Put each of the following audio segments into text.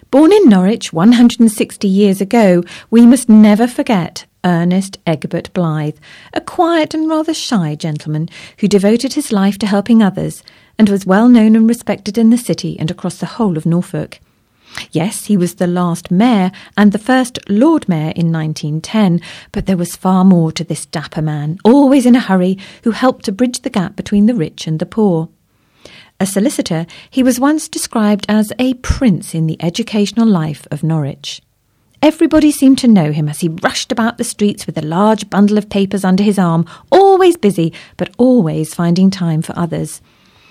Born in Norwich 160 years ago, we must never forget Ernest Egbert Blythe, a quiet and rather shy gentleman who devoted his life to helping others and was well known and respected in the city and across the whole of Norfolk. Yes, he was the last mayor and the first Lord Mayor in 1910, but there was far more to this dapper man, always in a hurry, who helped to bridge the gap between the rich and the poor. A solicitor, he was once described as a prince in the educational life of Norwich. Everybody seemed to know him as he rushed about the streets with a large bundle of papers under his arm, always busy, but always finding time for others.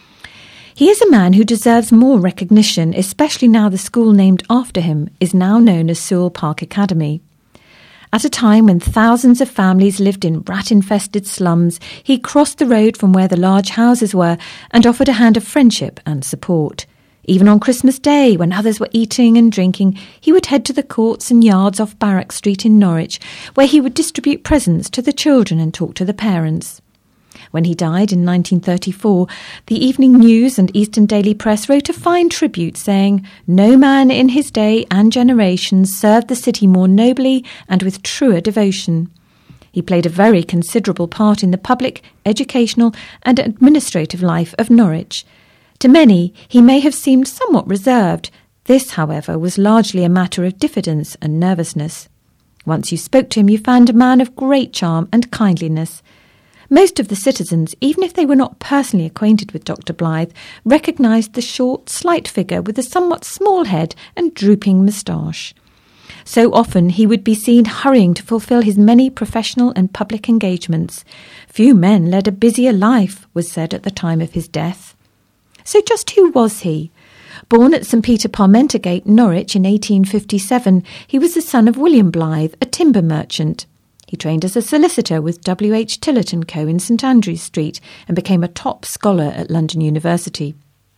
He is a man who deserves more recognition, especially now the school named after him is now known as Sewell Park Academy. At a time when thousands of families lived in rat-infested slums, he crossed the road from where the large houses were and offered a hand of friendship and support. Even on Christmas Day, when others were eating and drinking, he would head to the courts and yards off Barrack Street in Norwich, where he would distribute presents to the children and talk to the parents. When he died in 1934, the Evening News and Eastern Daily Press wrote a fine tribute saying, "No man in his day and generation served the city more nobly and with truer devotion." He played a very considerable part in the public, educational and administrative life of Norwich. To many, he may have seemed somewhat reserved. This, however, was largely a matter of diffidence and nervousness. Once you spoke to him, you found a man of great charm and kindliness. Most of the citizens, even if they were not personally acquainted with Dr. Blythe, recognised the short, slight figure with a somewhat small head and drooping moustache. So often he would be seen hurrying to fulfil his many professional and public engagements. Few men led a busier life, was said at the time of his death. So just who was he? Born at St. Peter Parmentergate, Norwich in 1857, he was the son of William Blythe, a timber merchant. He trained as a solicitor with W. H. Tillett & Co. in St. Andrews Street and became a top scholar at London University.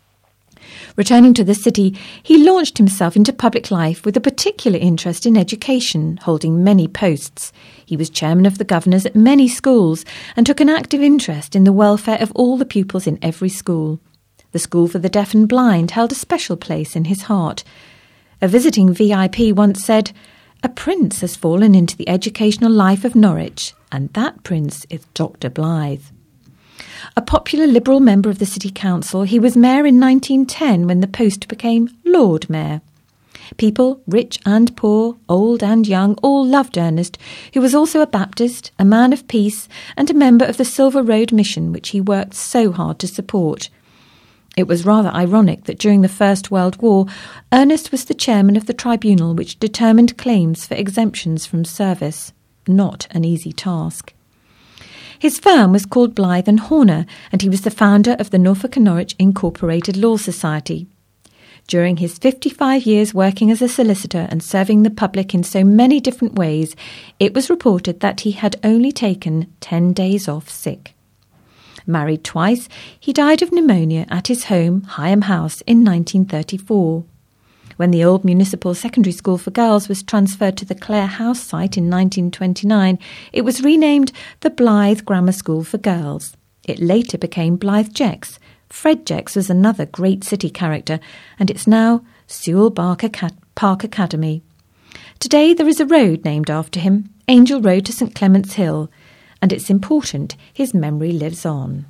Returning to the city, he launched himself into public life with a particular interest in education, holding many posts. He was chairman of the governors at many schools and took an active interest in the welfare of all the pupils in every school. The School for the Deaf and Blind held a special place in his heart. A visiting VIP once said, "A prince has fallen into the educational life of Norwich, and that prince is Dr. Blythe." A popular Liberal member of the City Council, he was mayor in 1910 when the post became Lord Mayor. People, rich and poor, old and young, all loved Ernest, who was also a Baptist, a man of peace, and a member of the Silver Road Mission, which he worked so hard to support. It was rather ironic that during the First World War, Ernest was the chairman of the tribunal which determined claims for exemptions from service. Not an easy task. His firm was called Blythe and Horner, and he was the founder of the Norfolk and Norwich Incorporated Law Society. During his 55 years working as a solicitor and serving the public in so many different ways, it was reported that he had only taken 10 days off sick. Married twice, he died of pneumonia at his home, Higham House, in 1934. When the old municipal secondary school for girls was transferred to the Clare House site in 1929, it was renamed the Blythe Grammar School for Girls. It later became Blythe Jex. Fred Jex was another great city character, and it's now Sewell Park Academy. Today there is a road named after him, Angel Road to St. Clement's Hill, and it's important his memory lives on.